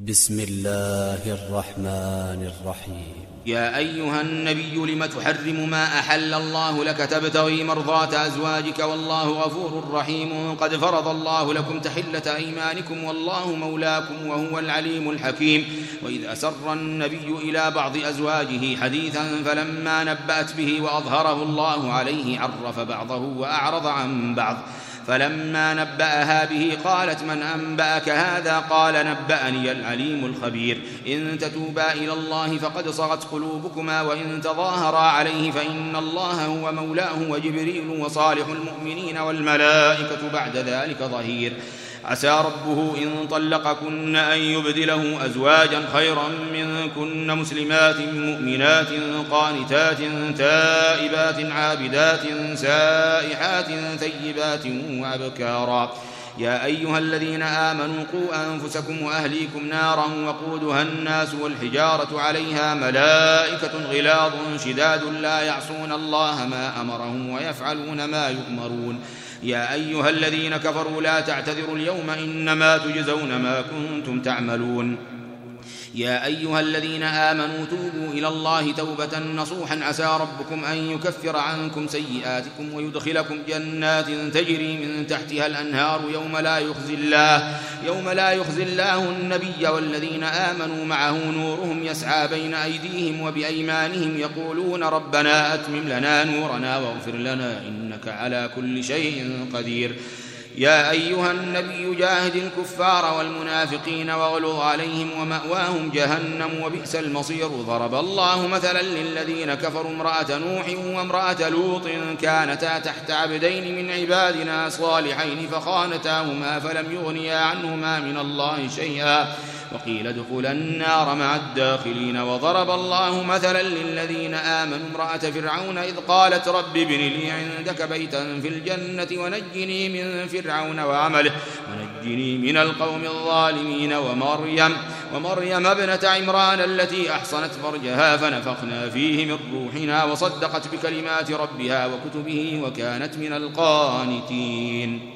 بسم الله الرحمن الرحيم. يا أيها النبي لم تحرم ما أحل الله لك تبتغي مرضات أزواجك والله غفور رحيم. قد فرض الله لكم تحلة أيمانكم والله مولاكم وهو العليم الحكيم. وإذ أسر النبي إلى بعض أزواجه حديثا فلما نبأت به وأظهره الله عليه عرف بعضه وأعرض عن بعض. فلما نبأها به قالت من أنبأك هذا؟ قال نبأني العليم الخبير. إن تتوبا إلى الله فقد صغت قلوبكما وإن تظاهرا عليه فإن الله هو مولاه وجبريل وصالح المؤمنين والملائكة بعد ذلك ظهير. عسى ربه إن طلقكن أن يبدله أزواجا خيرا منكن مسلمات مؤمنات قانتات تائبات عابدات سائحات ثيبات وأبكارا. يا أيها الذين آمنوا قوا أنفسكم وأهليكم نارا وقودها الناس والحجارة عليها ملائكة غلاظ شداد لا يعصون الله ما أمرهم ويفعلون ما يؤمرون. يا أيها الذين كفروا لا تعتذروا اليوم إنما تجزون ما كنتم تعملون. يا أيها الذين آمنوا توبوا إلى الله توبة نصوحا عسى ربكم أن يكفر عنكم سيئاتكم ويدخلكم جنات تجري من تحتها الأنهار يوم لا يخزي الله النبي والذين آمنوا معه نورهم يسعى بين أيديهم وبأيمانهم يقولون ربنا أتمم لنا نورنا واغفر لنا إنك على كل شيء قدير. يا أيها النبي جاهد الكفار والمنافقين واغلظ عليهم ومأواهم جهنم وبئس المصير. ضرب الله مثلا للذين كفروا امرأة نوح وامرأة لوط كانتا تحت عبدين من عبادنا صالحين فخانتاهما فلم يغنيا عنهما من الله شيئا وقيل ادخلا النار مع الداخلين. وضرب الله مثلا للذين آمنوا امرأة فرعون إذ قالت رب ابن لي عندك بيتا في الجنة ونجني من فرعون وعمله ونجني من القوم الظالمين. ومريم ابنة عمران التي أحصنت فرجها فنفخنا فيه من روحنا وصدقت بكلمات ربها وكتبه وكانت من القانتين.